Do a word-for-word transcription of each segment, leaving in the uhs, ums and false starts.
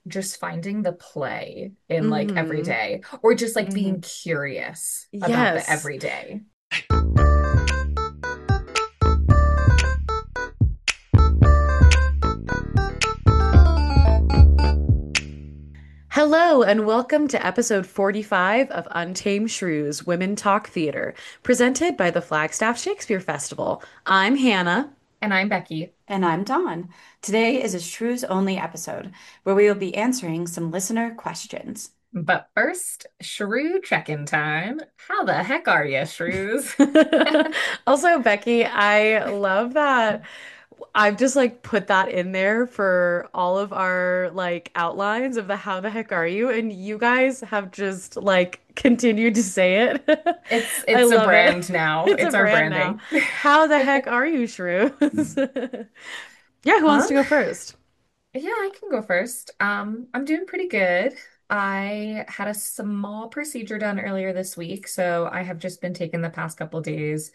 just finding the play in like every Hmm. day or just like being Hmm. curious about the Yes. everyday. Hello, and welcome to episode forty-five of Untamed Shrews Women Talk Theater, presented by the Flagstaff Shakespeare Festival. I'm Hannah. And I'm Becky. And I'm Dawn. Today is a Shrews Only episode where we will be answering some listener questions. But first, shrew check-in time. How the heck are you, shrews? Also, Becky, I love that. I've just like put that in there for all of our like outlines of the how the heck are you? And you guys have just like continued to say it. It's I it's a love it. brand now. It's a It's our brand now. branding. How the heck are you, Shrews? Yeah, who wants Um, to go first? yeah, I can go first. Um, I'm doing pretty good. I had a small procedure done earlier this week, so I have just been taking the past couple days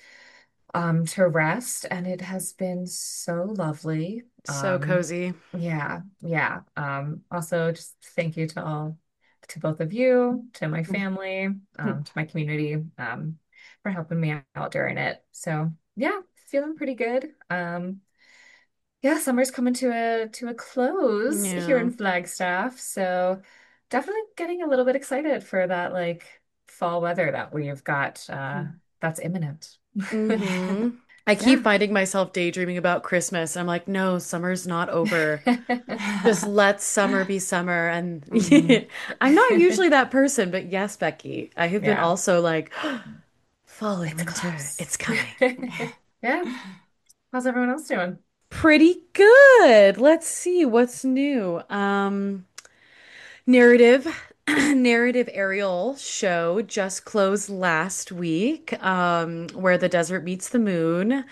um to rest, and it has been so lovely. So Um, cozy. yeah, yeah. Um, also just thank you to all to both of you, to my family, um, to my community, um, for helping me out during it. So yeah, feeling pretty good. Um, yeah, summer's coming to a to a close here Yeah. in Flagstaff, so definitely getting a little bit excited for that like fall weather that we've got uh that's imminent. Hmm. I keep Yeah. finding myself daydreaming about Christmas. I'm like, no, summer's not over. Just let summer be summer. And Mhm. I'm not usually that person, but yes, Becky, I have been Yeah, also like, fall and it's winter, close. it's coming. Yeah. How's everyone else doing? Pretty good. Let's see what's new. Um, narrative. Narrative Ariel show just closed last week, um, where the desert meets the moon.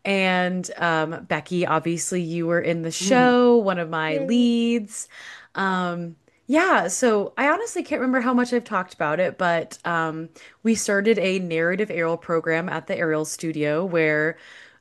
And um, Becky, obviously, you were in the show, one of my Yay. leads. Um, yeah, so I honestly can't remember how much I've talked about it, but um, we started a narrative Ariel program at the Ariel Studio where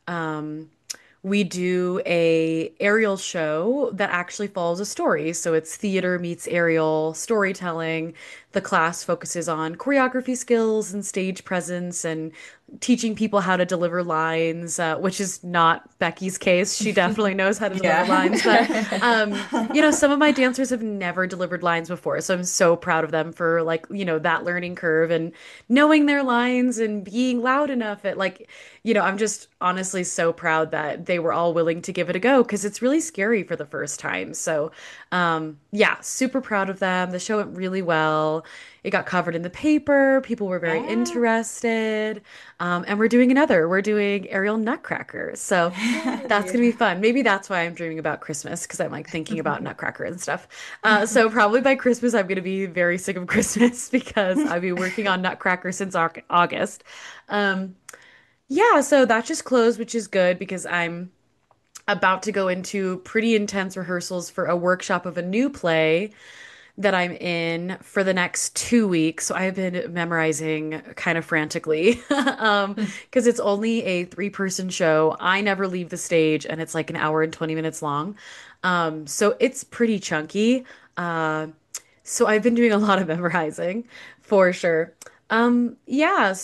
um, we do a aerial show that actually follows a story. So it's theater meets aerial storytelling. The class focuses on choreography skills and stage presence and teaching people how to deliver lines, uh, which is not Becky's case. She definitely knows how to deliver lines, but um, you know, some of my dancers have never delivered lines before, so I'm so proud of them for like, you know, that learning curve and knowing their lines and being loud enough at like, you know, I'm just honestly so proud that they were all willing to give it a go because it's really scary for the first time. So, um, yeah, super proud of them. The show went really well. It got covered in the paper. People were very Yeah. interested. Um, and we're doing another. We're doing Ariel Nutcracker. So that's Yay. gonna be fun. Maybe that's why I'm dreaming about Christmas because I'm like thinking about Nutcracker and stuff. Uh, so probably by Christmas, I'm gonna be very sick of Christmas because I've been working on Nutcracker since Au- August. Um, yeah, so that just closed, which is good because I'm about to go into pretty intense rehearsals for a workshop of a new play that I'm in for the next two weeks. So I've been memorizing kind of frantically um, because it's only a three-person show. I never leave the stage, and it's like an hour and twenty minutes long. Um, so it's pretty chunky. Uh, so I've been doing a lot of memorizing for sure. Um, yeah,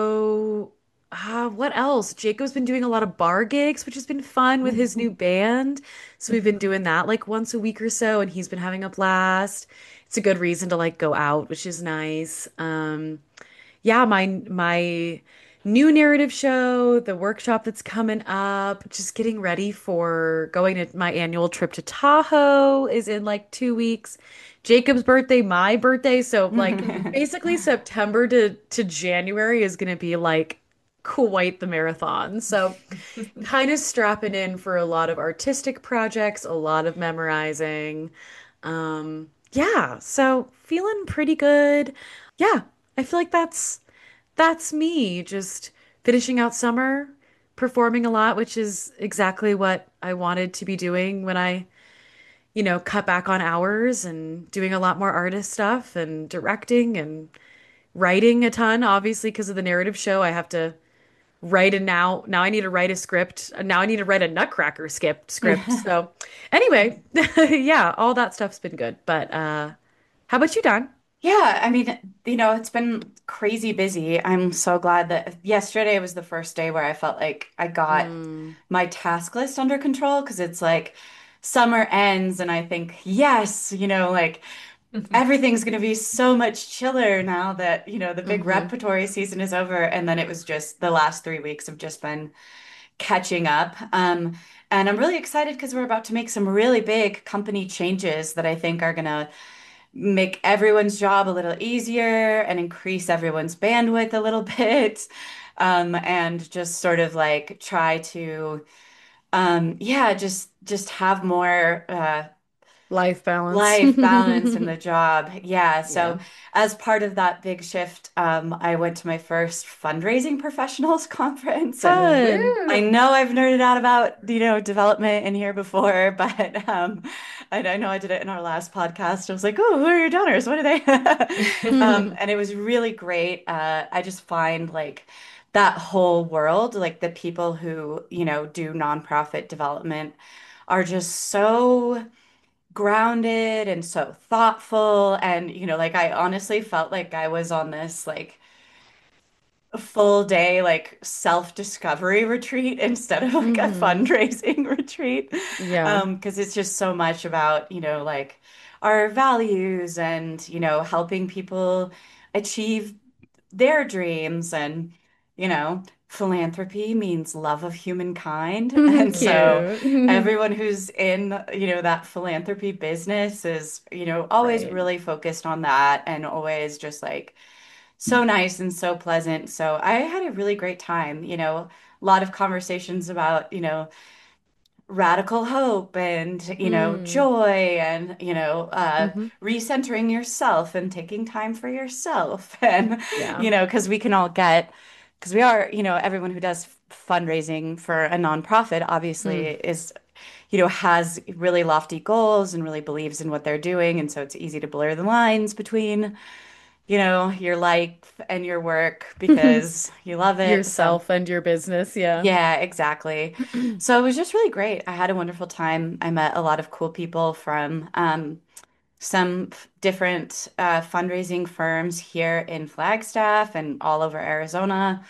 so uh, what else? Jacob's been doing a lot of bar gigs, which has been fun with his new band. So we've been doing that like once a week or so, and he's been having a blast. It's a good reason to like go out, which is nice. Um, yeah, my my new narrative show, the workshop that's coming up, just getting ready for going to my annual trip to Tahoe is in like two weeks. Jacob's birthday, my birthday, so like basically September to to January is gonna be like quite the marathon. So kind of strapping in for a lot of artistic projects, a lot of memorizing. Um, yeah, so feeling pretty good. Yeah, I feel like that's that's me, just finishing out summer, performing a lot, which is exactly what I wanted to be doing when I, you know, cut back on hours and doing a lot more artist stuff and directing and writing a ton, obviously, because of the narrative show. I have to write a now now I need to write a script. Now I need to write a Nutcracker skip script. So anyway, yeah, all that stuff's been good. But uh how about you, Don? Yeah, I mean, you know, it's been crazy busy. I'm so glad that yesterday was the first day where I felt like I got Mm, my task list under control because it's like summer ends and I think, yes, you know, like everything's going to be so much chiller now that, you know, the big hmm repertory season is over. And then it was just the last three weeks have just been catching up. Um, and I'm really excited because we're about to make some really big company changes that I think are going to make everyone's job a little easier and increase everyone's bandwidth a little bit. Um, and just sort of like try to, um, yeah, just just have more uh, Life balance. life balance in the job. Yeah. Yeah. So as part of that big shift, um, I went to my first fundraising professionals conference, and Fun. I Woo! know I've nerded out about, you know, development in here before, but um, and I know I did it in our last podcast. I was like, oh, who are your donors? What are they? Um, and it was really great. Uh, I just find like that whole world, like the people who, you know, do nonprofit development are just so grounded and so thoughtful. And, you know, like I honestly felt like I was on this like full day, like self-discovery retreat instead of like a hmm fundraising retreat. Yeah. Um, because it's just so much about, you know, like our values and, you know, helping people achieve their dreams and, you know, philanthropy means love of humankind. And so Cute. everyone who's in, you know, that philanthropy business is, you know, always Right. really focused on that and always just like so nice and so pleasant. So I had a really great time, you know, a lot of conversations about, you know, radical hope and, you know, Mm. joy and, you know, uh, hmm recentering yourself and taking time for yourself. And, Yeah. you know, because we can all get, because we are, you know, everyone who does fundraising for a nonprofit obviously Mm. is, you know, has really lofty goals and really believes in what they're doing. And so it's easy to blur the lines between, you know, your life and your work because you love it. So, Yourself and your business. Yeah. yeah, exactly. So it was just really great. I had a wonderful time. I met a lot of cool people from um, some f- different uh, fundraising firms here in Flagstaff and all over Arizona.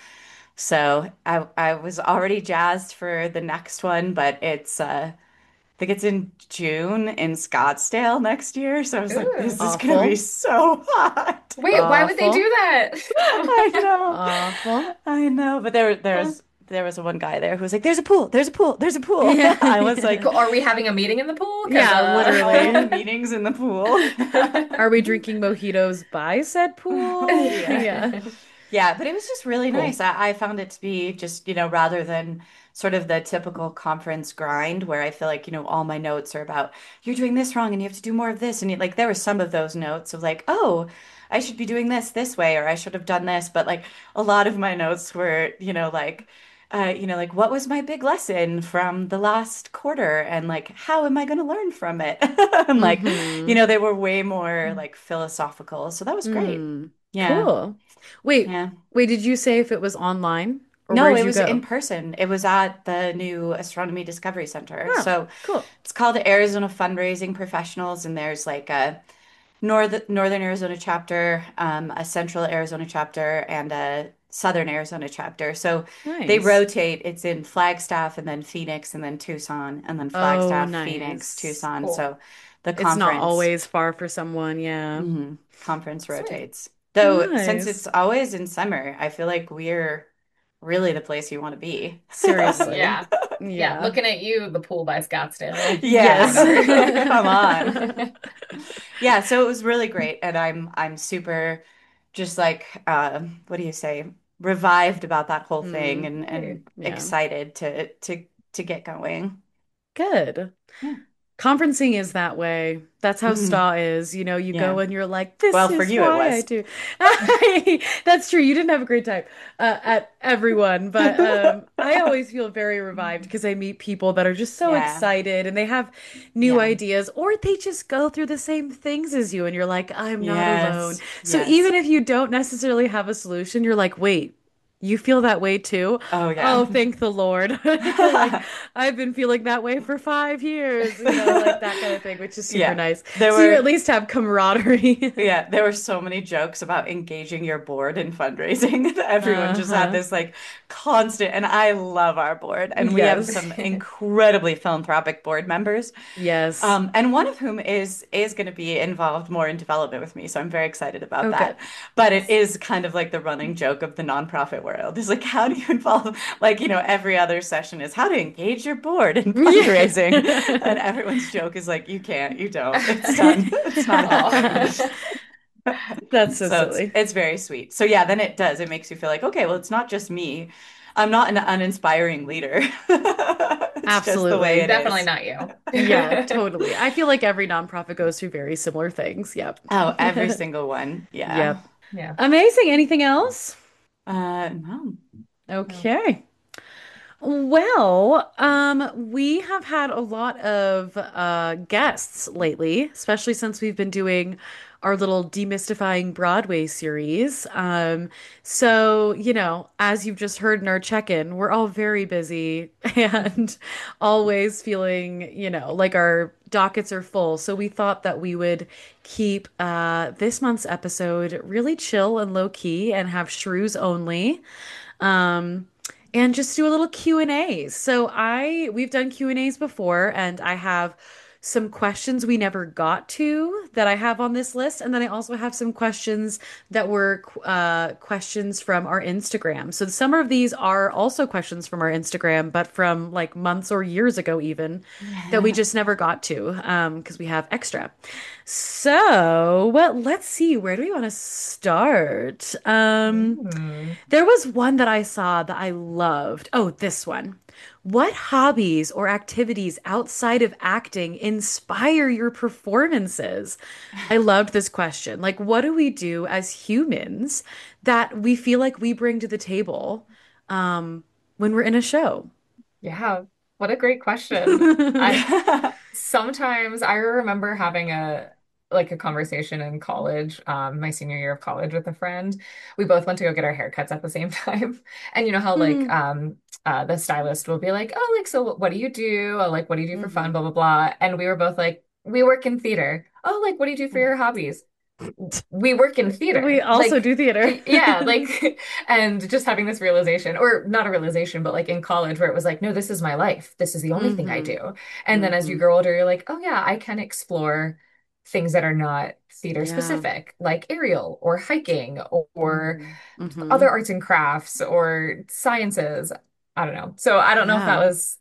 So I I was already jazzed for the next one, but it's uh, I think it's in June in Scottsdale next year. So I was like, Ooh. this is gonna be Awful. so hot. Wait, why would they do Awful. that? I know. Awful. I know. But there there's there was one guy there who was like, there's a pool, there's a pool, there's a pool. I was like, Yeah. Cool. Are we having a meeting in the pool? Because Yeah, all literally. meetings in the pool. Are we drinking mojitos by said pool? Yeah. Yeah. Yeah, but it was just really Cool. nice. I, I found it to be just, you know, rather than sort of the typical conference grind where I feel like, you know, all my notes are about you're doing this wrong and you have to do more of this. And like there were some of those notes of like, oh, I should be doing this this way or I should have done this. But like a lot of my notes were, you know, like, uh, you know, like what was my big lesson from the last quarter and like how am I going to learn from it? And like, you hmm know, they were way more like philosophical. So that was great. Mm. Yeah. Cool. Wait, Yeah. wait, did you say if it was online or where No, did it you was in go? person. It was at the new Astronomy Discovery Center. Oh, So cool. it's called the Arizona Fundraising Professionals, and there's like a North Northern Arizona chapter, um, a Central Arizona chapter, and a Southern Arizona chapter. So they Nice. rotate. It's in Flagstaff and then Phoenix and then Tucson and then Oh, Flagstaff, Phoenix, nice. Tucson. Cool. So the It's not conference. always far for someone, yeah. Mhm. Conference Sweet. rotates. Though, since it's Nice. always in summer, I feel like we're really the place you want to be. Seriously. Yeah. Yeah. Yeah. Looking at you, the pool by Scottsdale. Yeah. Yes. Come on. Yeah, so it was really great and I'm I'm super just like uh, what do you say? Revived about that whole thing Mm, and Great. and yeah. excited to to to get going. Good. Yeah. Conferencing is that way. That's how Mhm. STAW is. You know, you Yeah. go and you're like, Well, this for is you it why I was. do. That's true. You didn't have a great time uh, at everyone, but um, I always feel very revived because I meet people that are just so Yeah. excited and they have new Yeah. ideas, or they just go through the same things as you, and you're like, I'm not alone. Yes. So Yes. even if you don't necessarily have a solution, you're like, wait, You feel that way too? Oh yeah. Oh, thank the Lord. Like I've been feeling that way for five years, you know, like that kind of thing, which is super Yeah. nice. There So you at were least have camaraderie. Yeah, there were so many jokes about engaging your board in fundraising. Everyone just had Uh-huh. this like constant, and I love our board, and we have Yes. some incredibly philanthropic board members, Yes. um, and one of whom is is going to be involved more in development with me. So I'm very excited about Oh, good. that. But it Nice. is kind of like the running joke of the nonprofit world. Is like, how do you involve, like, you know, every other session is how to engage your board in fundraising, and Yeah. everyone's joke is like, you can't, you don't, it's done, it's not happening. Oh. That's so So it's silly. it's very sweet. So yeah, then it does. It makes you feel like, okay, well, it's not just me. I'm not an uninspiring leader. It's just the way Absolutely. it Definitely is. not you. Yeah, totally. I feel like every nonprofit goes through very similar things. Yep. Oh, every single one. Yeah. Yep. Yeah. Amazing. Anything else? Uh, no. No. Okay. Well, um, we have had a lot of uh, guests lately, especially since we've been doing our little demystifying Broadway series. Um, so, you know, as you've just heard in our check-in, we're all very busy and always feeling, you know, like our dockets are full. So we thought that we would keep uh, this month's episode really chill and low key and have shrews only. Um, and just do a little Q and A's. So I we've done Q and A's before and I have some questions we never got to that I have on this list and then I also have some questions that were uh questions from our Instagram. So some of these are also questions from our Instagram but from like months or years ago even that we just never got to um because we have extra. So, well, let's see, where do we want to start? Um Mm. there was one that I saw that I loved. Oh, this one. What hobbies or activities outside of acting inspire your performances? I loved this question. Like, what do we do as humans that we feel like we bring to the table um, when we're in a show? Yeah. What a great question. I sometimes I remember having a like a conversation in college, um, my senior year of college with a friend. We both went to go get our haircuts at the same time. And you know how like Hmm. um uh the stylist will be like, "Oh, like so what do you do? Oh, like what do you do for fun? Hmm. Blah blah blah." And we were both like, "We work in theater." "Oh, like what do you do for your hobbies?" "We work in We theater." also Like do theater. yeah, like and just having this realization, or not a realization, but like in college where it was like, no, this is my life. This is the only thing I Hmm. do. And then as you Hmm. grow older, you're like, oh yeah, I can explore things that are not theater Yeah. specific, like aerial or hiking or Hmm. Hmm. other arts and crafts or sciences. I don't know. So I don't know if that Yeah. was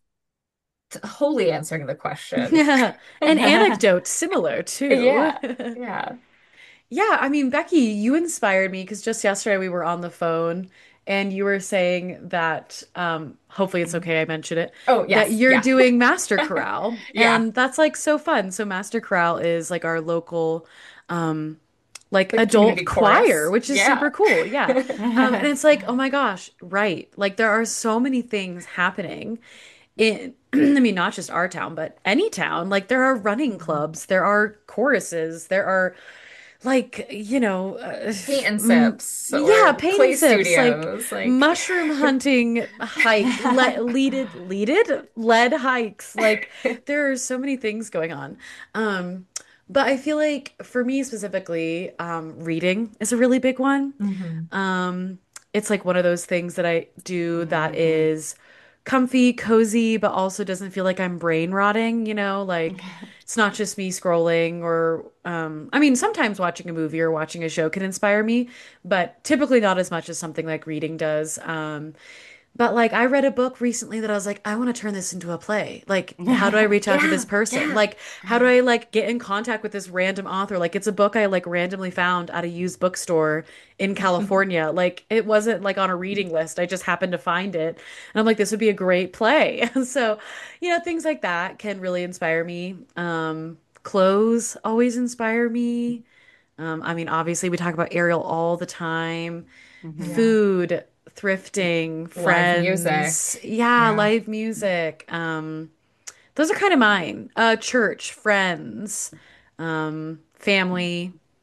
wholly answering the question. Yeah. An anecdote similar too. Yeah. Yeah. Yeah, I mean, Becky, you inspired me because just yesterday we were on the phone and you were saying that, um, hopefully it's okay, I mentioned it, Oh, that yes. you're Yeah. doing Master Chorale. Yeah. And that's like so fun. So Master Chorale is like our local, um, like Like community adult choir, chorus. which is Yeah. super cool. Yeah. Um, and it's like, oh my gosh, right. Like there are so many things happening in, I mean, not just our town, but any town. Like there are running clubs, there are choruses, there are like you know uh, Paint and m sips yeah, or paint and clay sips, like studios. Like, mushroom hunting hike le leaded leaded lead hikes, like there are so many things going on. um but I feel like for me specifically, um reading is a really big one. mhm. um, it's like one of those things that I do that Hmm. is comfy, cozy, but also doesn't feel like I'm brain rotting, you know, like it's not just me scrolling or um I mean sometimes watching a movie or watching a show can inspire me, but typically not as much as something like reading does. Um but like I read a book recently that I was like, I want to turn this into a play. Like, how do I reach out to this Yeah, person? yeah. Like, how do I like get in contact with this random author? Like, it's a book I like randomly found at a used bookstore in California. Like, it wasn't like on a reading list. I just happened to find it. And I'm like, this would be a great play. So, you know, things like that can really inspire me. Um, clothes always inspire me. Um, I mean, obviously, we talk about Ariel all the time. Hmm. Yeah. Food, thrifting, Live music. friends, yeah, Yeah. live music. Um, those are kind of mine. Uh, church, friends, um, family.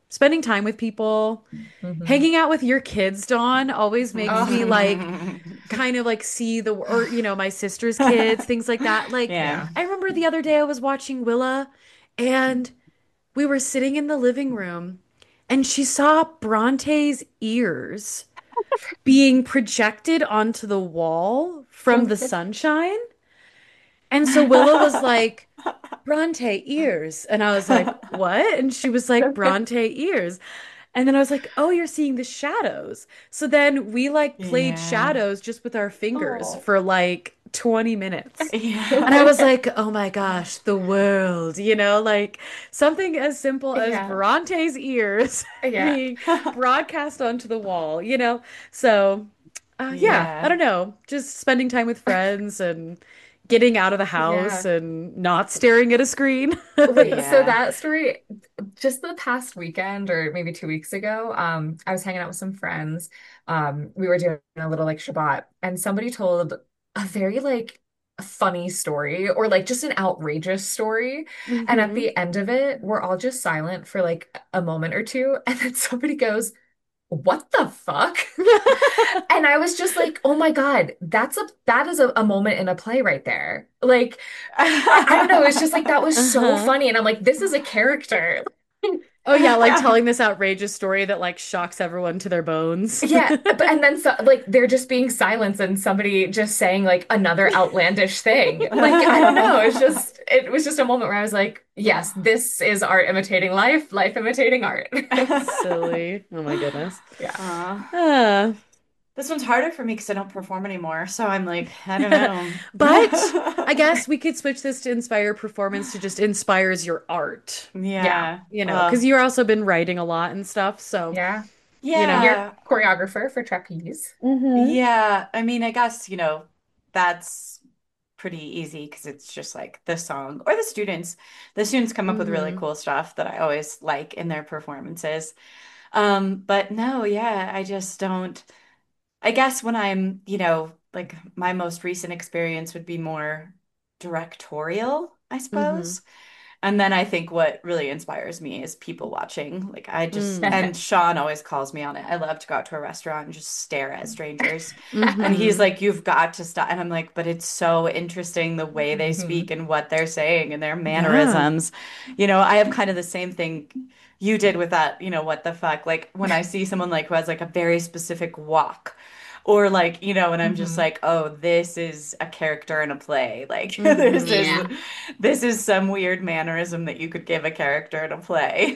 spending time with people, Hmm. hanging out with your kids, Dawn, always makes me Oh, like kind of like see the or you know my sister's kids, things like that. Like Yeah. yeah. I remember the other day I was watching Willa and we were sitting in the living room and she saw Bronte's ears being projected onto the wall from the sunshine. And so Willa was like, Bronte ears. And I was like, what? And she was like, Bronte ears. And then I was like, oh, you're seeing the shadows. So then we like played Yeah. shadows just with our fingers Oh. for like twenty minutes. And I Yeah. was like, oh my gosh, the world, you know, like something as simple as Yeah. Bronte's ears Yeah. being broadcast onto the wall, you know? So, uh, yeah, I Yeah. don't know, just spending time with friends and getting out of the house Yeah. and not staring at a screen. Wait, so Yeah. that story, just the past weekend or maybe two weeks ago, um, I was hanging out with some friends. Um, we were doing a little like Shabbat, and somebody told a very like funny story or like just an outrageous story. And at Hmm. the end of it, we're all just silent for like a moment or two, and then somebody goes, "What the fuck?" And I was just like, oh my God, that's a that is a, a moment in a play right there. Like, I, I don't know, it's just like that was so Uh-huh. funny. And I'm like, this is a character. Oh yeah, like telling this outrageous story that like shocks everyone to their bones. Yeah, but and then so, like they're just being silenced and somebody just saying like another outlandish thing. Like, I don't know, it's just it was just a moment where I was like, yes, this is art imitating life, life imitating art. Silly. Oh my goodness. Yeah. Aw. Uh, This one's harder for me because I don't perform anymore. So I'm like, I don't know. but I guess we could switch this to inspire performance to just inspires your art, Yeah. Yeah. you know, because Well, you've also been writing a lot and stuff. So, Yeah. you And know. you're yeah. choreographer for trapeze. Hmm. Yeah. I mean, I guess, you know, that's pretty easy because it's just like the song or the students. The students come up with really Hmm. cool stuff that I always like in their performances. Um, but no, yeah, I just don't. I guess when I'm, you know, like my most recent experience would be more directorial, I Hmm. suppose. And then I think what really inspires me is people watching. Like I just, Mm. and Sean always calls me on it. I love to go out to a restaurant and just stare at strangers. And he's Hmm. like, you've got to stop. And I'm like, but it's so interesting the way they speak Mhm. and what they're saying and their Yeah. mannerisms. You know, I have kind of the same thing you did with that, you know, what the fuck? Like when I see someone like who has like a very specific walk or like, you know, and I'm just Mhm. like, oh, this is a character in a play. Like this is Hmm. Yeah. this is some weird mannerism that you could give a character in a play.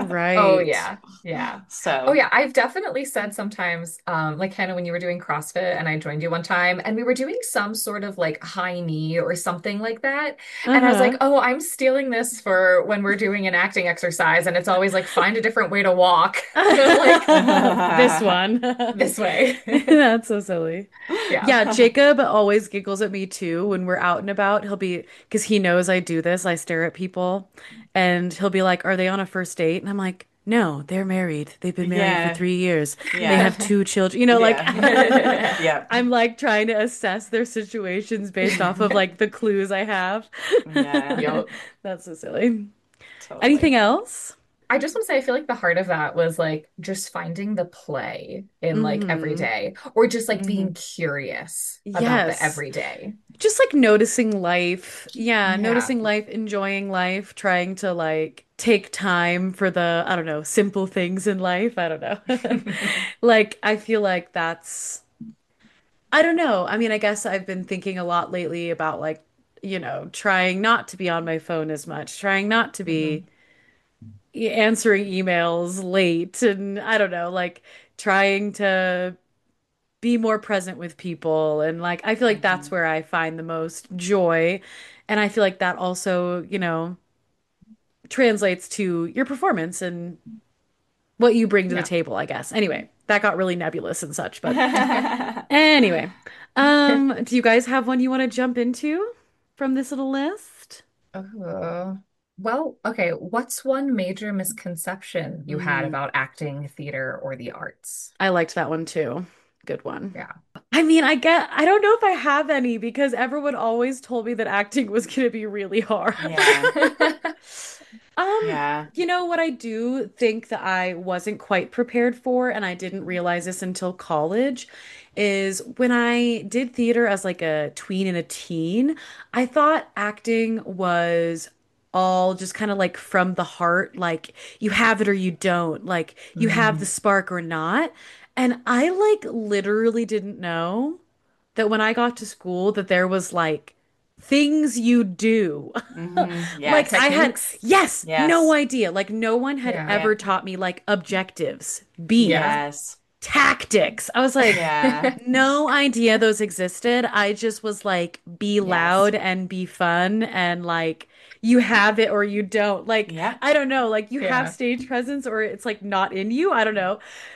Oh Right. yeah. Yeah. Oh So, yeah. I've definitely said sometimes, um, like Hannah, when you were doing CrossFit and I joined you one time and we were doing some sort of like high knee or something like that. And I was like, Uh-huh. oh, I'm stealing this for when we're doing an acting exercise. And it's always like, find a different way to walk. Like This one. this way. That's so silly. Yeah. Yeah, Jacob always giggles at me too when we're out and about. He'll be, because he knows I do this, I stare at people, and he'll be like, are they on a first date? And I'm like, no, they're married. They've been married for yeah, three years. They yeah, have two children. You know, like yeah, yeah, I'm like trying to assess their situations based off of like the clues I have. yeah, Yep. That's so silly. Anything totally. Yeah. else? I just want to say, I feel like the heart of that was like just finding the play in like every Hmm. day, or just like being Hmm. curious about the Yes. everyday. Just like noticing life. Yeah, Yeah. noticing life, enjoying life, trying to like take time for the, I don't know, simple things in life. I don't know. Like, I feel like that's, I don't know. I mean, I guess I've been thinking a lot lately about like, you know, trying not to be on my phone as much, trying not to be Mhm. e- answering emails late, and I don't know, like trying to be more present with people. And like, I feel like that's Hmm. where I find the most joy. And I feel like that also, you know, translates to your performance and what you bring to the Yeah. table, I guess. Anyway, that got really nebulous and such, but anyway, um, do you guys have one you want to jump into from this little list? Oh. Well, okay. What's one major misconception you had Mm, about acting, theater, or the arts? I liked that one too. Good one. Yeah. I mean, I get, I don't know if I have any because everyone always told me that acting was going to be really hard. Yeah. Um, Yeah. you know what I do think that I wasn't quite prepared for, and I didn't realize this until college, is when I did theater as like a tween and a teen, I thought acting was all just kind of like from the heart, like you have it or you don't, like you have the Mm, spark or not. And I like literally didn't know that when I got to school that there was like things you do. Hmm. Like I Yes. had, techniques. yes, no Yes. idea. Like no one had Yeah. Yeah. ever taught me like objectives, beats, Yeah. Yes. tactics. I was like, Yeah. no idea those existed. I just was like, be Yes. loud and be fun and like you have it or you don't. Like, Yep. I don't know, like you have Yeah. stage presence or it's like not in you. I don't know.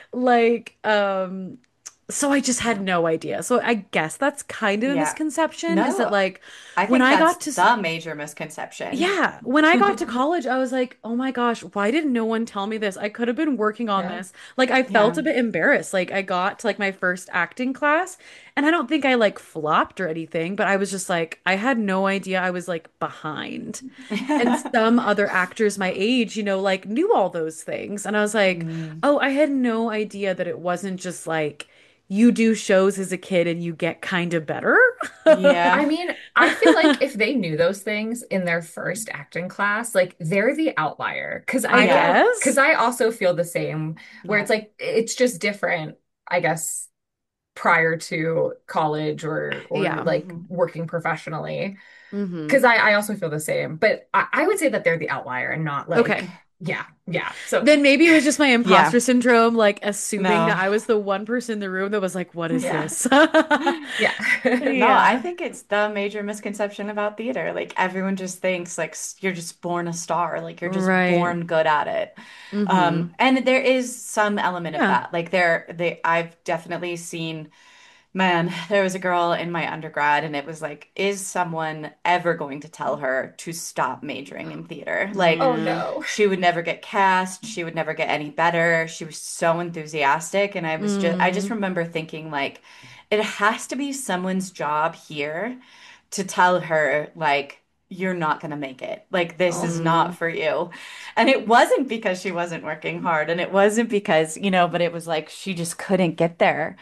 Like, um, so I just had Yeah. no idea. So I guess that's kind of a Yeah. misconception is that No, like I when think I that's got to the major misconception. yeah, when I got to college, I was like, oh my gosh, why didn't no one tell me this? I could have been working on Yeah. this. Like I felt Yeah. a bit embarrassed. Like I got to like my first acting class and I don't think I like flopped or anything, but I was just like I had no idea I was like behind. And some other actors my age, you know, like knew all those things. And I was like, Mm. oh, I had no idea that it wasn't just like you do shows as a kid and you get kind of better. Yeah. I mean, I feel like if they knew those things in their first acting class, like they're the outlier. Cause I I Yeah. don't, cause guess. I also feel the same, where Yeah. it's like it's just different, I guess, prior to college or or Yeah. like Hmm. working professionally. Hmm. Cause I, I also feel the same. But I, I would say that they're the outlier and not Okay. like, yeah, yeah. So Then maybe it was just my Yeah. imposter syndrome, like assuming that No. I was the one person in the room that was like, what is yeah. this? Yeah. No, I Yeah. think it's the major misconception about theater. Like everyone just thinks like s- you're just born a star, like you're just Right. born good at it. Hmm. Um, and there is some element of Yeah. that. Like there, they, I've definitely seen. Man, there was a girl in my undergrad, and it was like, is someone ever going to tell her to stop majoring in theater? Like, Oh Yeah. no. she would never get cast, she would never get any better. She was so enthusiastic, and I was just, I just Mm. remember thinking, like, it has to be someone's job here to tell her, like, you're not going to make it. Like, this is Oh, not Mm. for you. And it wasn't because she wasn't working hard, and it wasn't because, you know, but it was like she just couldn't get there.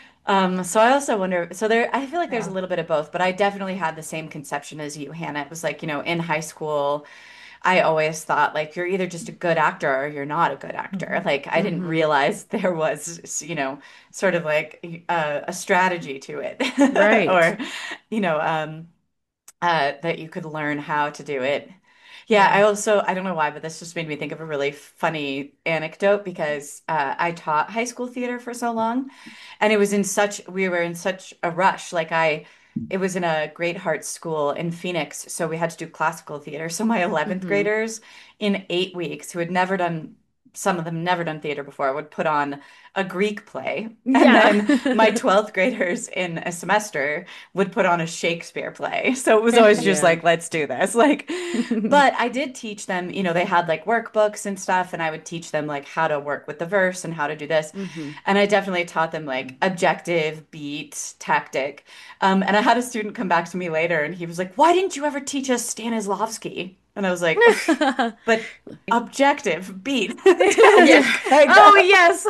Um, so I also wonder, so there, I feel like there's a yeah. little bit of both, but I definitely had the same conception as you, Hannah. It was like, you know, in high school, I always thought like you're either just a good actor or you're not a good actor. Mhm. Like I didn't Hmm. realize there was, you know, sort of like a, a strategy to it, Right. or, you know, um, uh, that you could learn how to do it. Yeah, Yeah. I also, I don't know why, but this just made me think of a really funny anecdote because uh, I taught high school theater for so long, and it was in such, we were in such a rush. Like I, it was in a Great Hearts school in Phoenix, so we had to do classical theater. So my eleventh Hmm. graders in eight weeks, who had never done, some of them never done theater before, would put on a Greek play. And Yeah. then my twelfth graders in a semester would put on a Shakespeare play. So it was always just Yeah. like, let's do this. Like, but I did teach them, you know, they had like workbooks and stuff, and I would teach them like how to work with the verse and how to do this. Hmm. And I definitely taught them like objective, beat, tactic. Um, and I had a student come back to me later and he was like, why didn't you ever teach us Stanislavski? And I was like, but objective, beat, Yeah. tactic. Like, Oh, yes.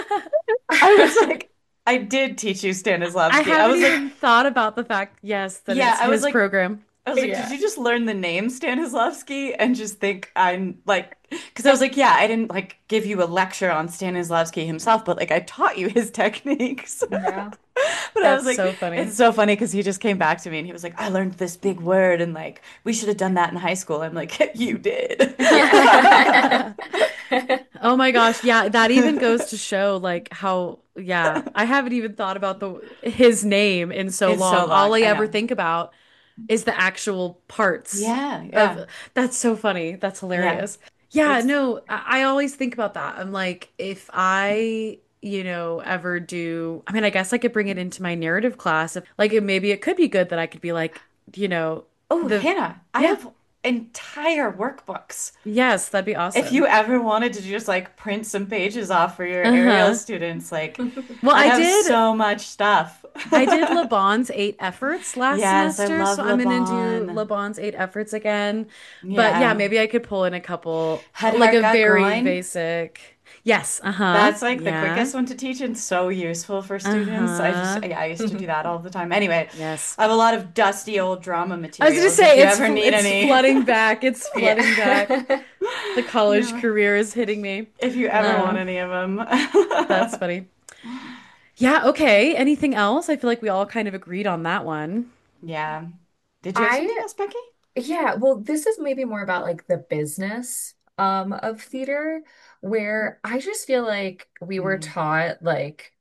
I was like, I did teach you I Stanislavski. I haven't was like, even thought about the fact, yes, that yeah, it's I was his like, program. I was like, did Yeah. you just learn the name Stanislavski and just think I'm like, because I was like, yeah, I didn't like give you a lecture on Stanislavski himself, but like I taught you his techniques. Yeah. But I was That's like, so it's funny. so funny because he just came back to me and he was like, I learned this big word and like we should have done that in high school. I'm like, you did. Yeah. Oh my gosh, yeah, that even goes to show like how yeah, I haven't even thought about the his name in so It's so long. All long. I I ever know. think about is the actual parts Yeah, of yeah, that's so funny. That's yeah. hilarious. Yeah, It's no, I, I always think about that. I'm like, if I, you know, ever do, I mean, I guess I could bring it into my narrative class. If, like, it, maybe it could be good that I could be like, you know, Oh, the, Hannah, I yeah. have entire workbooks. Yes, that'd be If you awesome. ever wanted to just like print some pages off for your aerial Uh-huh. students, like Well, I'd I have did so much stuff. I did Le Bon's eight efforts last Yes, I semester, love so I'm Le gonna do Le Bon. Bon's eight efforts again. But yeah, Yeah. maybe I could pull in a couple, Head, like heart, a gut, very groin. basic. Yes, uh-huh. That's like the Yeah. quickest one to teach and so useful for students. I just, Uh-huh. yeah, I used to do that all the time. Anyway, Yes. I have a lot of dusty old drama I was gonna materials if say you it's ever fl need it's any. flooding back. It's flooding back. Yeah. The college Yeah, career is hitting me. if you ever want Um, any of them. that's funny. Yeah, okay. Anything else? I feel like we all kind of agreed on that one. Yeah. Did you have something I else, Becky? Yeah, well, this is maybe more about like the business um of theater, where I just feel like we were Mm. taught like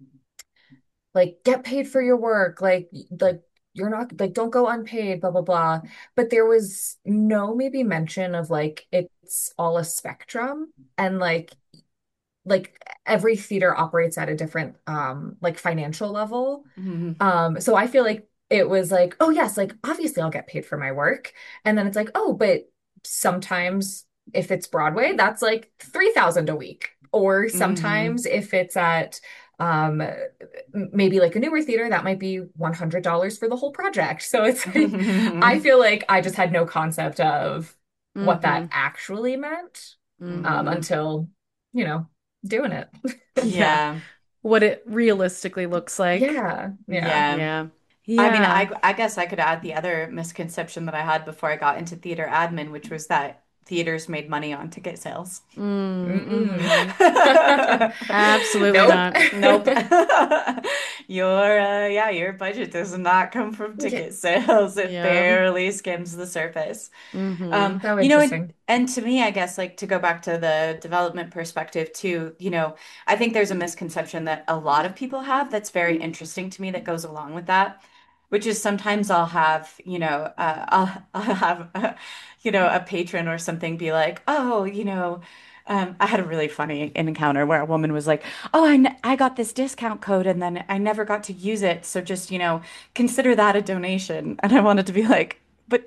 like get paid for your work, like like you're not like don't go unpaid, blah blah blah. But there was no maybe mention of like it's all a spectrum, and like like every theater operates at a different um like financial level. Mhm. Um, so I feel like it was like, oh yes, like obviously I'll get paid for my work. And then it's like, oh, but sometimes if it's Broadway, that's like three thousand a week. Or Mhm. sometimes if it's at um maybe like a newer theater, that might be one hundred dollars for the whole project. So it's like I feel like I just had no concept of what that Mm-hmm. actually meant um Mm-hmm. until, you know, doing it. Yeah. Yeah. What it realistically looks like. Yeah, yeah. Yeah. Yeah. I mean, Yeah. I I guess I could add the other misconception that I had before I got into theater admin, which was that theaters made money on ticket sales. Mm-hmm. Mm-mm. Absolutely Nope. not. Nope. Your uh, yeah, your budget does not come from Yeah. ticket sales. It Yeah. barely skims the surface. Mm-hmm. Um, So you know, and interesting. and to me, I guess like to go back to the development perspective too, you know, I think there's a misconception that a lot of people have that's very interesting to me that goes along with that, which is sometimes I'll have, you know, uh, I'll I'll have, uh, you know, a patron or something be like, oh, you know. Um, I had a really funny encounter where a woman was like, "Oh, I, n I got this discount code and then I never got to use it, so just, you know, consider that a donation." And I wanted to be like, "But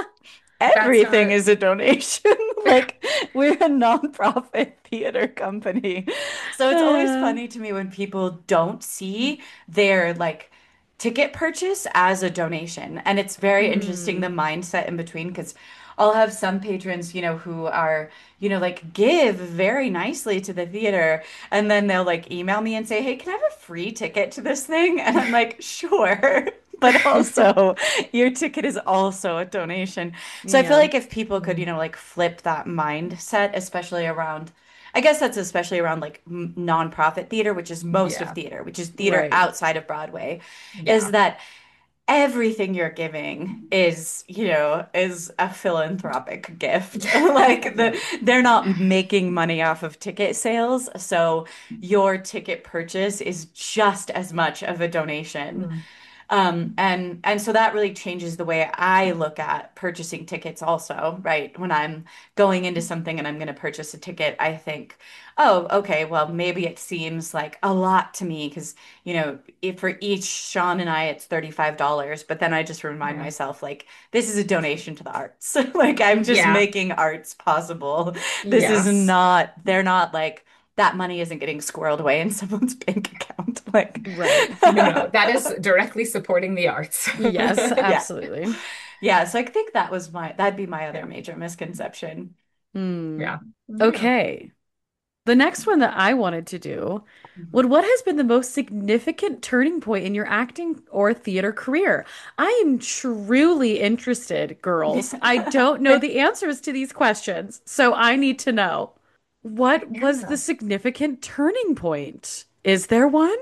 That's everything not. is a donation. Like we're a nonprofit theater company." So it's always Uh, funny to me when people don't see their like ticket purchase as a donation. And it's very interesting the mm, mindset in between because I'll have some patrons, you know, who are, you know, like give very nicely to the theater and then they'll like email me and say, "Hey, can I have a free ticket to this thing?" And I'm like, "Sure." But also, your ticket is also a donation. So I feel yeah. like if people could, you Mm. know, like flip that mindset, especially around, I guess that's especially around like m nonprofit theater, which is most of Yeah, theater, which is theater Right. outside of Broadway, is yeah, that everything you're giving is, you know, is a philanthropic gift. Like the yeah. they're not making money off of ticket sales, so your ticket purchase is just as much of a donation. Mm. Um, and and so that really changes the way I look at purchasing tickets also, right? When I'm going into something and I'm going to purchase a ticket, I think, oh, okay, well, maybe it seems like a lot to me because, you know, if for each Sean and I, it's thirty-five dollars. But then I just remind Yeah, myself, like, this is a donation to the arts. Like, I'm just yeah, making arts possible. This is yes, not, they're not like, that money isn't getting squirreled away in someone's bank account. Like, Right. no, no, that is directly supporting the arts. Yes, yeah. absolutely. Yeah, so I think that was my that'd be my other Yeah, major misconception. Hmm. yeah, yeah. Okay. The next one that I wanted to do would what has been the most significant turning point in your acting or theater career? I am truly interested, girls. I don't know the answers to these questions, so I need to know. What was the Yeah. significant turning point? Is there one?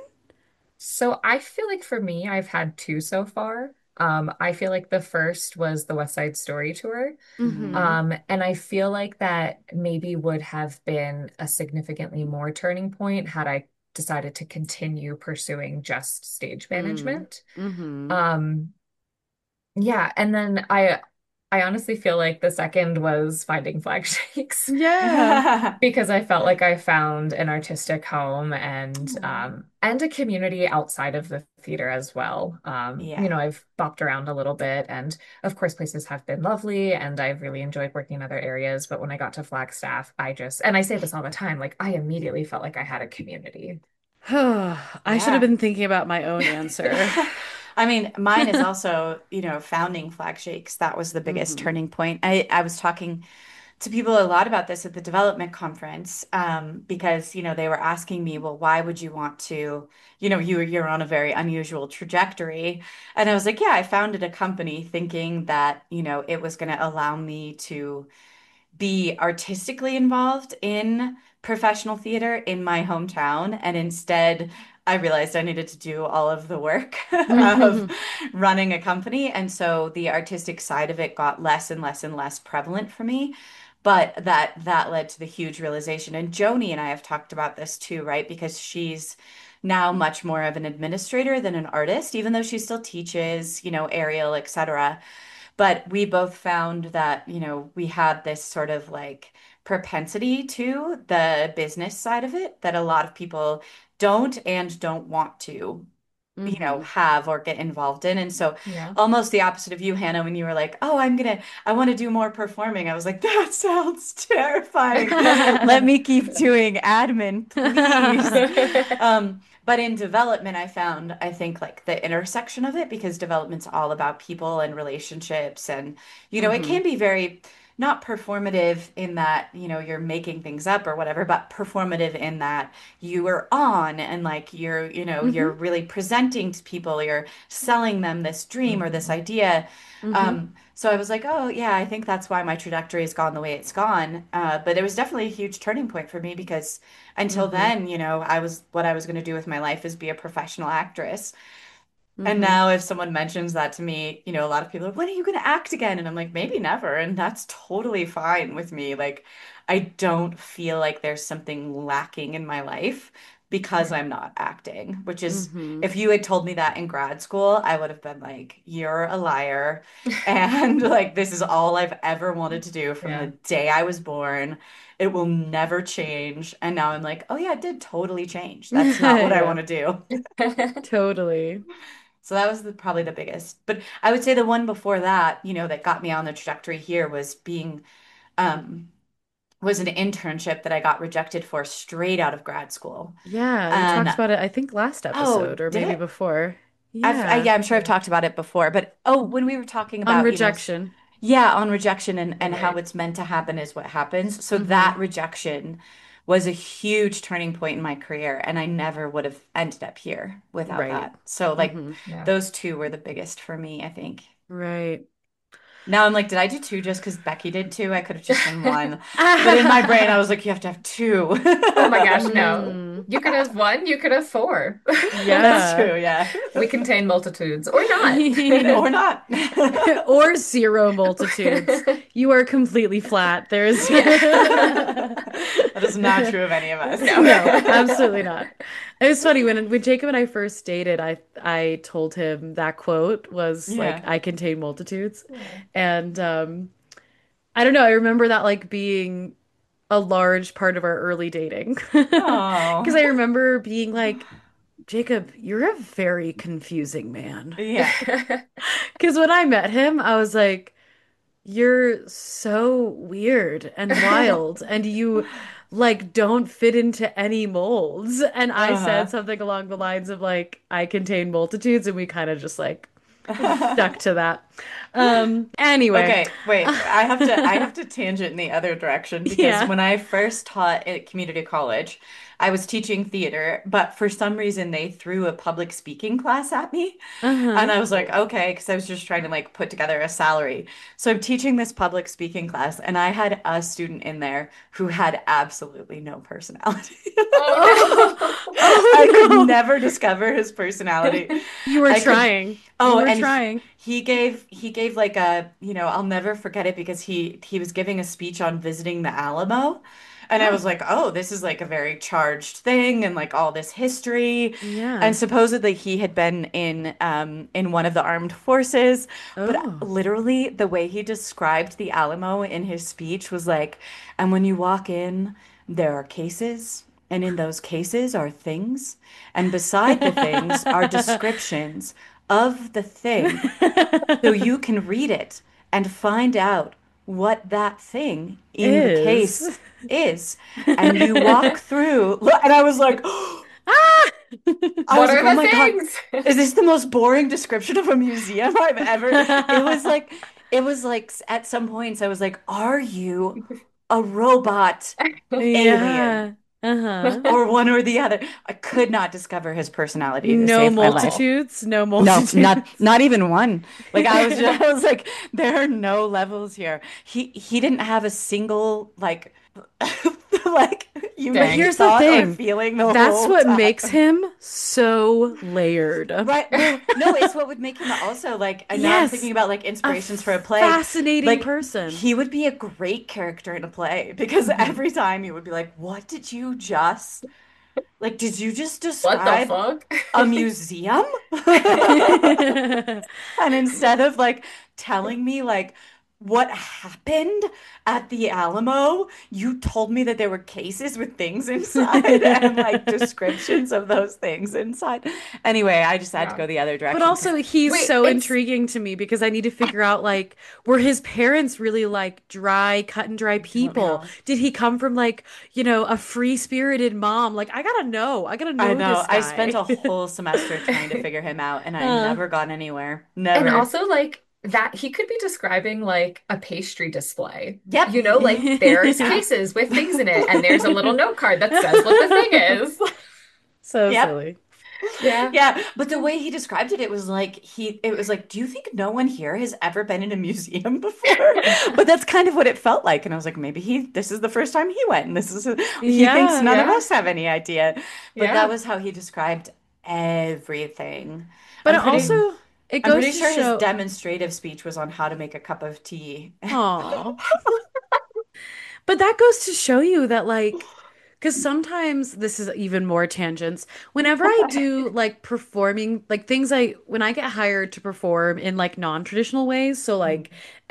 So I feel like for me, I've had two so far. Um, I feel like the first was the West Side Story tour. Mm-hmm. Hmm. Um, and I feel like that maybe would have been a significantly more turning point had I decided to continue pursuing just stage Mm. management. Mm-hmm. Um, yeah, and then I I honestly feel like the second was Finding Flag Shakes. Yeah. Because I felt like I found an artistic home and Aw. um and a community outside of the theater as well. Um, you Yeah. know, I've bopped around a little bit and of course places have been lovely and I've really enjoyed working in other areas, but when I got to Flagstaff, I just and I say this all the time, like I immediately felt like I had a community. I should have Yeah. been thinking about my own answer. I mean, mine is also, you know, founding Flag Shakes. That was the biggest Hmm. turning point. I, I was talking to people a lot about this at the development conference, um, because, you know, they were asking me, well, why would you want to, you know, you, you're on a very unusual trajectory. And I was like, yeah, I founded a company thinking that, you know, it was going to allow me to be artistically involved in professional theater in my hometown. And instead, I realized I needed to do all of the work of running a company. And so the artistic side of it got less and less and less prevalent for me. But that that led to the huge realization. And Joni and I have talked about this too, right? Because she's now much more of an administrator than an artist, even though she still teaches, you know, aerial, et cetera. But we both found that, you know, we had this sort of like propensity to the business side of it that a lot of people don't and don't want to, you know, Hmm. have or get involved in. And so Yeah. almost the opposite of you, Hannah, when you were like, oh, I'm gonna, I want to do more performing. I was like, that sounds terrifying. Let me keep doing admin, please. Um, but in development, I found, I think, like the intersection of it because development's all about people and relationships. And, you know, it Hmm. can be very not performative in that, you know, you're making things up or whatever, but performative in that you are on and like you're, you know, you're Hmm. really presenting to people, you're selling them this dream or this Mhm. idea. Hmm. Um, so I was like, oh, yeah, I think that's why my trajectory has gone the way it's gone. Uh, but it was definitely a huge turning point for me because until Hmm. then, you know, I was what I was going to do with my life is be a professional actress. And Hmm. now if someone mentions that to me, you know, a lot of people are, when are you going to act again? And I'm like, maybe never. And that's totally fine with me. Like, I don't feel like there's something lacking in my life because Yeah. I'm not acting, which is, Hmm. if you had told me that in grad school, I would have been like, you're a liar. And like, this is all I've ever wanted to do from the Yeah. day I was born. It will never change. And now I'm like, oh yeah, it did totally change. That's not what I want Yeah, to do. totally. So that was the, probably the biggest. But I would say the one before that, you know, that got me on the trajectory here was being um was an internship that I got rejected for straight out of grad school. Yeah, you talked And about it, I think last oh, episode or did maybe it? before. I've I, Yeah, yeah, I'm sure I've Yeah. talked about it before, but oh, when we were talking on about, you know, s- rejection. yeah, on rejection and and how Right. it's meant to happen is what happens. So that Hmm. rejection was a huge turning point in my career, and I never would have ended up here without Right. that. So like Hmm. Yeah. those two were the biggest for me, I think. Right. Now I'm like, did I do two just because Becky did two? I could have just done one. But in my brain, I was like, you have to have two. Oh my gosh, no. Mm. You could have one, you could have four. That's Yeah. true, yeah. We contain multitudes or not. Or not. Or zero multitudes. You are completely flat. There's That is not true of any of us. No. no, absolutely not. It was funny when when Jacob and I first dated, I I told him that quote was like, Yeah. I contain multitudes. Oh. And um I don't know, I remember that like being a large part of our early dating. Because Oh. I remember being like, Jacob, you're a very confusing man. Yeah. Because when I met him, I was like, you're so weird and wild, and you like don't fit into any molds. And I said Uh-huh. something along the lines of like, I contain multitudes, and we kind of just like stuck to that. Um, anyway. Okay, wait. I have to I have to tangent in the other direction because Yeah. when I first taught at community college, I was teaching theater, but for some reason they threw a public speaking class at me. And Uh-huh. I was like, okay, because I was just trying to like put together a salary. So I'm teaching this public speaking class, and I had a student in there who had absolutely no personality. Oh Oh, I could oh no. never discover his personality. no. You were I could trying. You Oh, were and he, trying. he gave he gave like a, you know, I'll never forget it because he he was giving a speech on visiting the Alamo. And I Huh. was like, oh, this is like a very charged thing and like all this history. Yeah. And supposedly he had been in um in one of the armed forces, but Oh. literally the way he described the Alamo in his speech was like, and when you walk in, there are cases, and in those cases are things, and beside the things are descriptions of the thing so you can read it and find out what that thing in the case Is. is. And you walk through, and I was like, Ah! I What was like, are oh the my God, things? is this the most boring description of a museum I've ever? It was like, it was like at some points I was like, are you a robot alien? Yeah. Uh-huh. Or one or the other. I could not discover his personality to No save my life. multitudes, no No, not multitudes. not even one. Like I was just, I was like, there are no levels here. He he didn't have a single like like But human Dang. here's the thought or thing. feeling the That's whole what makes time. him so layered. Right. Well, no, it's what would make him also like, and now I'm Yes, thinking about like a inspirations for a play. fascinating Like person. he would be a great character in a play because Mhm. every time you would be like, what did you just like did you just What the describe fuck? a museum? And instead of like telling me like what happened at the Alamo, you told me that there were cases with things inside and like descriptions of those things inside. Anyway, I just had to Yeah. go the other But direction. also, he's Wait, so it's intriguing to me because I need to figure out like, were his parents really like dry, cut and dry I don't people? know. Did he come from like, you know, a free-spirited mom? Like, I gotta know. I gotta I know know. this I spent guy. a whole semester trying to figure him out and I Uh, never got anywhere. and Never. also like that he could be describing like a pastry display. Yep. You know, like there's Yeah. cases with things in it, and there's a little note card that says what the thing is. so Yep. silly. Yeah. Yeah, but the way he described it, it was like he it was like, do you think no one here has ever been in a museum before? But that's kind of what it felt like. And I was like, maybe he this is the first time he went, and this is he thinks Yeah. none of Yeah. us have any idea. But that Yeah. was how he described everything. But I'm it pretty Mhm. also it I'm goes pretty to sure his show. demonstrative speech was on how to make a cup of tea. Aw. But that goes to show you that, like, because sometimes this is even more tangents. Whenever I do like performing, like things I, when I get hired to perform in like non-traditional ways, so like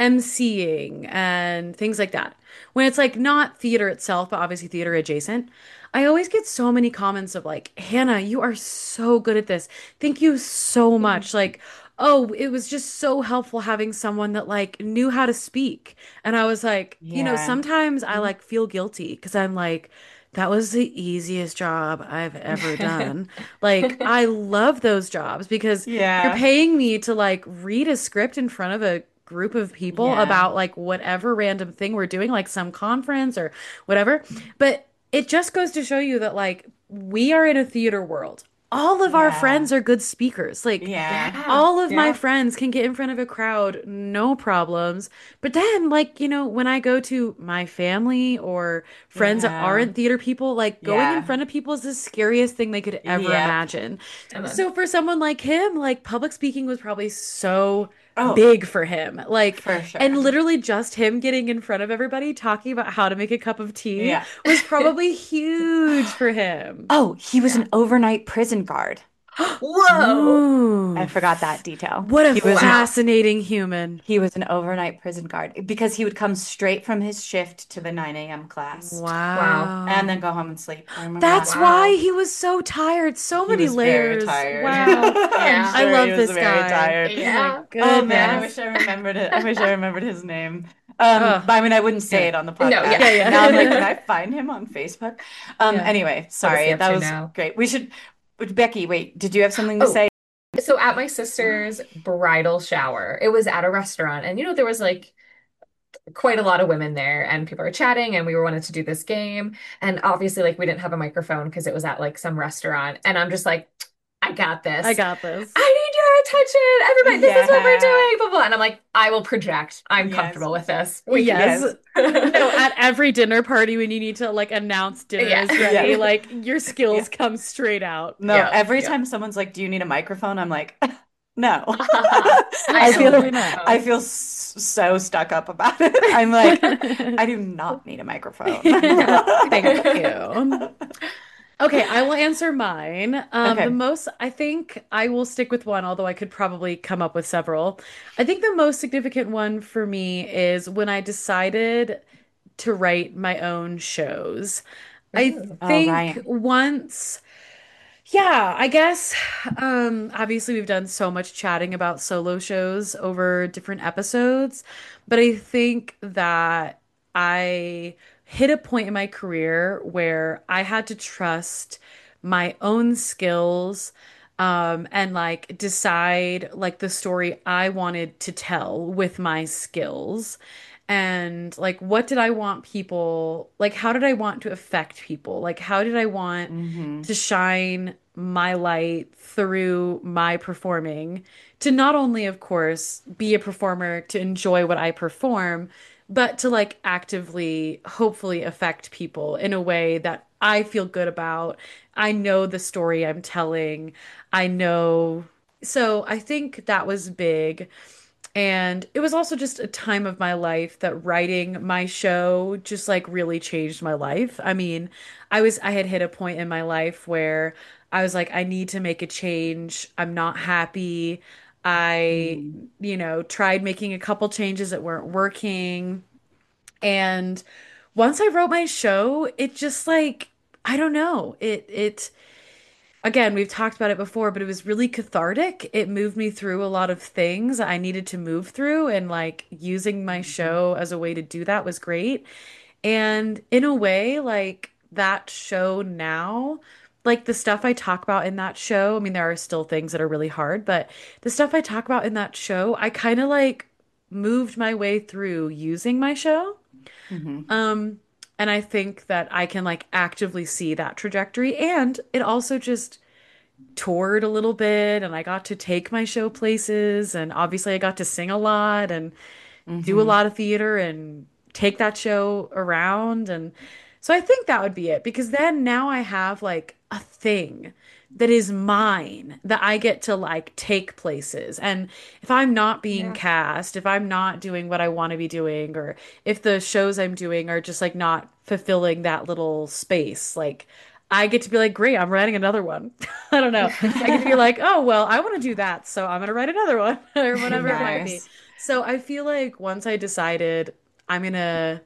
emceeing and things like that, when it's like not theater itself, but obviously theater adjacent, I always get so many comments of like, Hannah, you are so good at this. Thank you so much. Like, oh, it was just so helpful having someone that like knew how to speak. And I was like, you know, Yeah. sometimes I like feel guilty because I'm like, that was the easiest job I've ever done. Like, I love those jobs because you're Yeah. paying me to like read a script in front of a group of people Yeah. about like whatever random thing we're doing, like some conference or whatever. But it just goes to show you that like we are in a theater world. All of our Yeah. friends are good speakers. Like, Yeah. Yeah. all of my Yeah. friends can get in front of a crowd, no problems. But then, like, you know, when I go to my family or friends that Yeah. aren't theater people, like going in Yeah. front of people is the scariest thing they could ever Yep. imagine. And then So for someone like him, like public speaking was probably so Oh, big for him. Like, for and sure. literally just him getting in front of everybody talking about how to make a cup of tea Yeah. was probably huge for him. Oh, he was yeah. an overnight prison guard. Whoa. I Ooh, forgot that detail. what a He was an Wow. fascinating human. he was an overnight prison guard because he would come straight from his shift to the nine a m class Wow. and Wow. then go home and sleep. I remember That's that. why Wow. he was so tired. So He many was very layers. tired. Wow. I'm Yeah. I sure he love was this very guy. tired. Oh my Yeah. Oh man, I goodness. wish I remembered it. I wish I remembered his name. Um, Oh, but I mean, I wouldn't say yeah. it on the No, podcast. yeah. Yeah, But now I'm like, can yeah. I find him on Facebook? Um, Yeah. anyway, What is he sorry, up that to was now? great. We should, Becky, wait, did you have something to Oh, say? so at my sister's bridal shower, it was at a restaurant, and you know, there was like quite a lot of women there, and people were chatting, and we were wanted to do this game. And obviously, like, we didn't have a microphone because it was at like some restaurant. And I'm just like, I got I this. got this. I need your attention. Everybody, this is what we're Yeah. doing. Blah, blah. And I'm like, I will project. I'm Yes. comfortable with this. We can Yes. Yes. No, at every dinner party when you need to like announce dinner Yeah. is ready, Yeah. like your Yeah. skills come straight out. No, Yeah. every Yeah. time someone's like, "Do you need a microphone?" I'm like, No. I feel Absolutely not. I feel s- so stuck up about it. I'm like, I do not need a microphone. Thank you. Okay, I will answer mine. Um, the Okay. most, I think I will stick with one, although I could probably come up with several. I think the most significant one for me is when I decided to write my own shows. I Ooh. Oh, think right. once, yeah, I guess, um, obviously we've done so much chatting about solo shows over different episodes, but I think that I hit a point in my career where I had to trust my own skills, um, and like decide like the story I wanted to tell with my skills. And like, what did I want people, like, how did I want to affect people? Like, how did I want Hmm. to shine my light through my performing to not only, of course, be a performer to enjoy what I perform, but to like actively, hopefully affect people in a way that I feel good about. I know the story I'm telling. I know. So I think that was big. And it was also just a time of my life that writing my show just like really changed my life. I mean, I was I had hit a point in my life where I was like, I need to make a change. I'm not happy. I, Hmm. you know, tried making a couple changes that weren't working. And once I wrote my show, it just like, I don't know. It it again, we've talked about it before, but it was really cathartic. It moved me through a lot of things I needed to move through, and like using my show as a way to do that was great. And in a way, like that show now, like the stuff I talk about in that show, I mean, there are still things that are really hard, but the stuff I talk about in that show, I kind of like moved my way through using my show. Hmm. Um, and I think that I can like actively see that trajectory. And it also just toured a little bit and I got to take my show places and obviously I got to sing a lot and do a Hmm. lot of theater and take that show around. And so I think that would be it because then now I have like a thing that is mine that I get to like take places. And if I'm not being Yeah. cast, if I'm not doing what I want to be doing, or if the shows I'm doing are just like not fulfilling that little space, like I get to be like, great, I'm writing another one. I don't know. I get to be like, oh, well, I want to do that. So I'm going to write another one or whatever it might be. Nice. So I feel like once I decided I'm gonna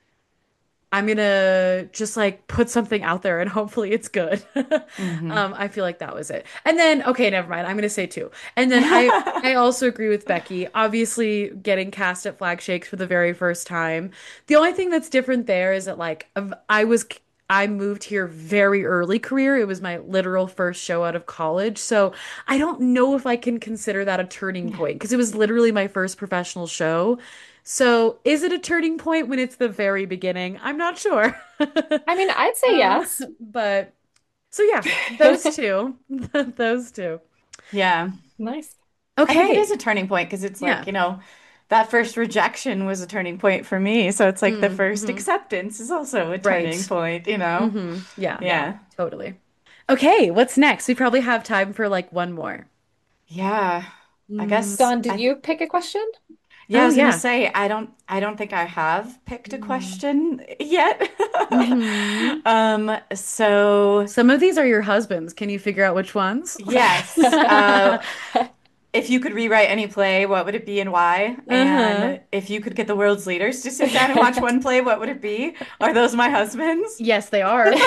I'm gonna just like put something out there and hopefully it's good. Hmm. Um, I feel like that was it. And then okay, never mind. I'm gonna say two. And then I I also agree with Becky. Obviously, getting cast at Flag Shakes for the very first time. The only thing that's different there is that like of- I was I moved here very early career. It was my literal first show out of college. So I don't know if I can consider that a turning point because it was literally my first professional show. So is it a turning point when it's the very beginning? I'm not sure. I mean, I'd say Uh, yes. but so yeah, those two. Those two. Yeah. Nice. I think it is a Okay. turning point because it's like, Yeah. you know, that first rejection was a turning point for me. So it's like the first Mm-hmm. acceptance is also a turning Right. point, you know? Mm-hmm. Yeah, Yeah. totally. Okay, what's next? We probably have time for like one more. Yeah. I guess Mm. Dawn, did I you pick a question? yeah, I Oh was gonna yeah. say I don't I don't think I have picked a Mm. question yet. Mm-hmm. Um, so Some of these are your husband's. Can you figure out which ones? yes. Uh if you could rewrite any play, what would it be and why? Uh-huh. And if you could get the world's leaders to sit down and watch one play, what would it be? Are those my husbands? Yes, they are.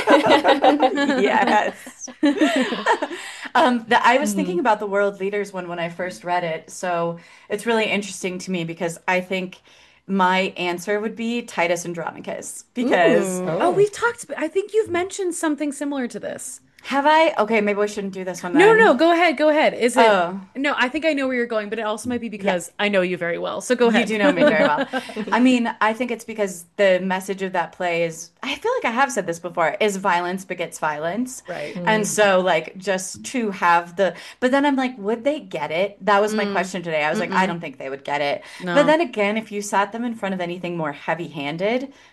Yes. Um, the, I was thinking Mhm. about the world leaders one when I first read it. So it's really interesting to me because I think my answer would be Titus Andronicus. Because Ooh. Oh, Oh, we've talked. I think you've mentioned something similar to this. have I? Okay, maybe I shouldn't do this one No, no, no. then. Go ahead. Go ahead. Is it? Oh, No, I think I know where you're going, but it also might be yeah. because I know you very well. So go You ahead. do know me very well. I mean, I think it's because the message of that play is, I feel like I have said this before, is violence begets violence. Right. And mm, so, like, just to have the, but then I'm like, would they get it? That was my Mm, question today. I was like, I mm-mm. don't think they would get it. But No. then again, if you sat them in front of anything more heavy-handed,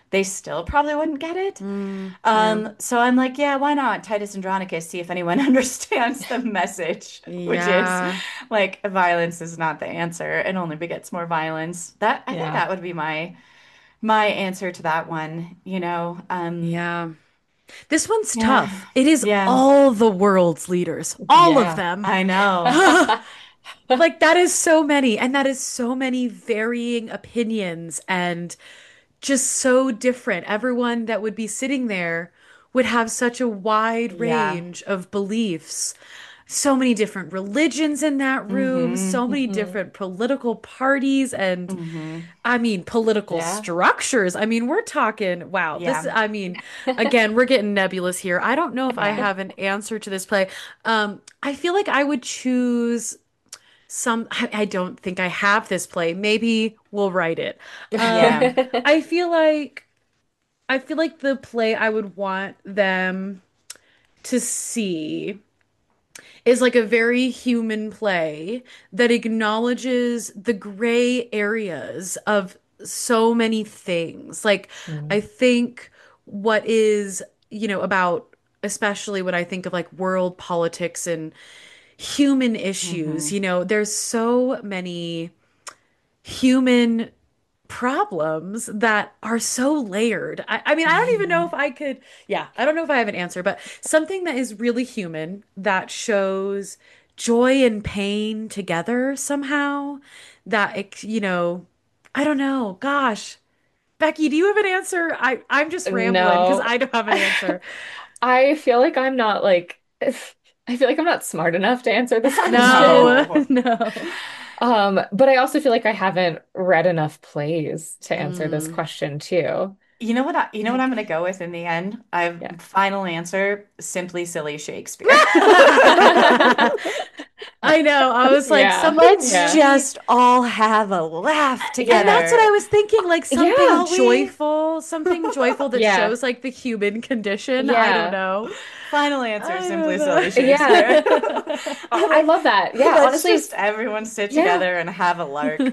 they still probably wouldn't get it. Mm, yeah. Um, so I'm like, yeah, why not? Titus Andronicus, see if anyone understands the message, which is Yeah. like violence is not the answer and only begets more violence. That I think Yeah. that would be my my answer to that one, you know. Um, Yeah. This one's yeah. tough. It is Yeah. all the world's leaders, all of Yeah. them. I know. Like that is so many, and that is so many varying opinions and just so different. Everyone that would be sitting there would have such a wide Yeah. range of beliefs. So many different religions in that room, Mm-hmm. so many hmm different political parties and Mm-hmm. I mean political Yeah. structures. I mean, we're talking, wow, this Yeah. I mean, again, we're getting nebulous here. I don't know if I Yeah. have an answer to this play. Um, I feel like I would choose some I, I don't think I have this play. Maybe we'll write it. Um, Yeah. I feel like I feel like the play I would want them to see is like a very human play that acknowledges the gray areas of so many things. Like, I Mm. think what is, you know, about, especially when I think of like world politics and human issues, Mm-hmm. you know, there's so many human problems that are so layered. I, I mean, I don't even know if I could, yeah, I don't know if I have an answer, but something that is really human that shows joy and pain together somehow, that it, you know, I don't know. Gosh, Becky, do you have an answer? I, I'm just rambling because No. I don't have an answer. I feel like I'm not like I feel like I'm not smart enough to answer this question. No, No. no. Um, but I also feel like I haven't read enough plays to answer this Mm. question too. You know what I, you know what I'm Like, going to go with in the end? I've yeah. final answer, simply silly Shakespeare. I know. I was like, Yeah. Let's something Yeah. really. just all have a laugh And that's what together. I was thinking, like something Yeah. Shall we? joyful, something joyful that Yeah. shows like the human condition. I don't Yeah. know. Final answer, I don't simply silly Yeah. Shakespeare. I, I love that. Yeah, Let's honestly, just everyone sit yeah. together and have a lark.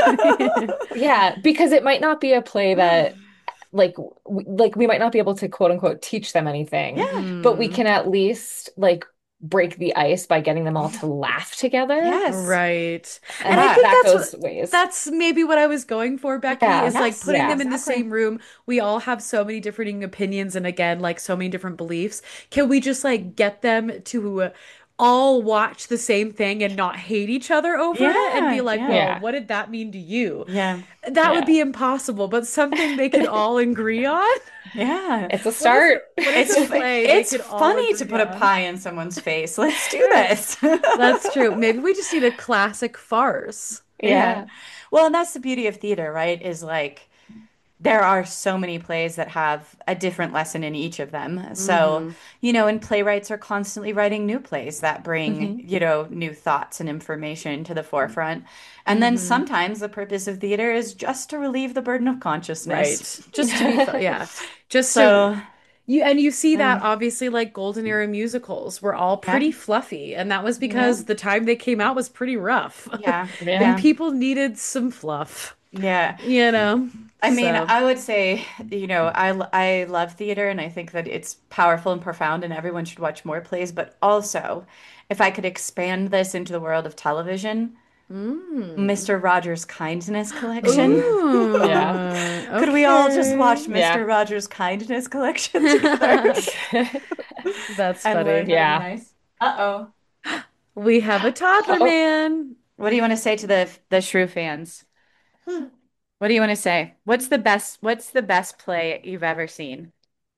Yeah, because it might not be a play that like w like we might not be able to quote unquote teach them anything, Yeah. but we Hmm. can at least like break the ice by getting them all to laugh together. Yes. Right. And I And Yeah. think that that's goes what ways. that's maybe what I was going for, Becky, Yeah. is like Yes. putting Yeah. them in the Exactly. same room. We all have so many different opinions and again, like so many different beliefs. Can we just like get them to all watch the same thing and not hate each other over it and be Yeah. like, Yeah. well, Yeah. what did that mean to you? Yeah. That would Yeah. be impossible, but something they could all agree on. Yeah. It's a What is start. what is It's a f- play they it's could all funny to agree put a on? pie in someone's face. Let's do this. That's true. Maybe we just need a classic farce. Yeah. Yeah. Well, and that's the beauty of theater, right? Is like there are so many plays that have a different lesson in each of them. So, Hmm. you know, and playwrights are constantly writing new plays that bring, hmm you know, new thoughts and information to the forefront. And then Hmm. sometimes the purpose of theater is just to relieve the burden of consciousness. Right. Just to be, fu- yeah. Just to So, you and you see yeah, that obviously like golden era musicals were all yeah, pretty fluffy, and that was yeah, because the time they came out was pretty rough. yeah, And Yeah. yeah, people needed some fluff, yeah. you know. I mean, So, I would say, you know, I I love theater and I think that it's powerful and profound and everyone should watch more plays, but also if I could expand this into the world of television, mm. mister Rogers' Kindness Collection. Yeah. Ooh, Could we all just okay. watch Yeah. mister Rogers' Kindness Collection together That's and learn funny. how to be Yeah. nice? Uh-oh. We have a toddler Oh, man. What do you want to say to the the Shrew fans? What do you want to say? What's the best what's the best play you've ever seen?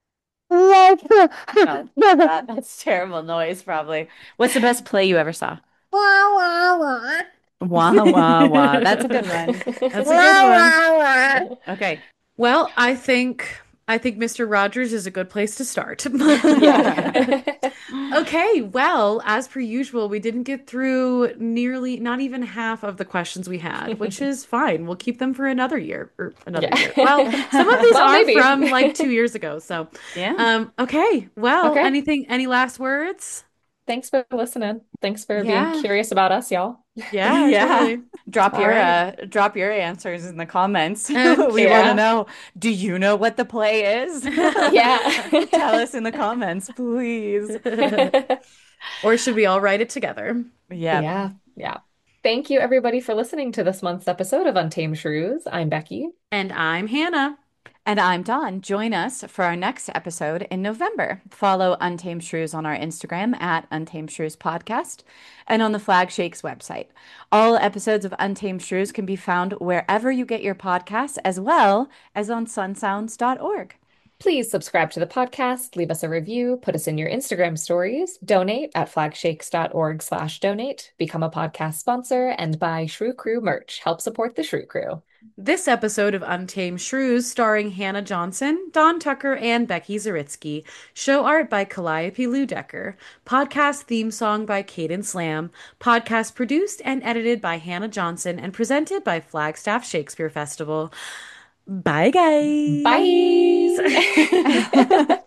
Oh, that, that's terrible noise, probably. What's the best play you ever saw? Wah wah wah. That's a good one. That's a good one. Okay. Well, I think I think mister Rogers is a good place to start. yeah. Okay, well, as per usual, we didn't get through nearly not even half of the questions we had, which is fine. We'll keep them for another year or another year. Well, Yeah. some of these Well, are maybe. from like two years ago. So, Yeah. um, okay. Well, Okay. anything, any last words? thanks for listening. Thanks for being Yeah. curious about us, y'all. Yeah, Yeah. totally. Drop All your right. uh drop your answers in the comments. We want to Yeah. know, do you know what the play is? Yeah. Tell us in the comments, please. Or should we all write it together? Yep. Yeah. Yeah. Thank you, everybody, for listening to this month's episode of Untamed Shrews. I'm Becky. And I'm Hannah. And I'm Dawn. Join us for our next episode in November. Follow Untamed Shrews on our Instagram at Untamed Shrews Podcast and on the Flag Shakes website. All episodes of Untamed Shrews can be found wherever you get your podcasts, as well as on sunsounds dot org. Please subscribe to the podcast, leave us a review, put us in your Instagram stories, donate at flagshakes.org slash donate, become a podcast sponsor, and buy Shrew Crew merch. Help support the Shrew Crew. This episode of Untamed Shrews, starring Hannah Johnson, Dawn Tucker, and Becky Zaritsky. Show art by Calliope Ludecker. Podcast theme song by Caden Slam. Podcast produced and edited by Hannah Johnson and presented by Flagstaff Shakespeare Festival. Bye, guys. Bye.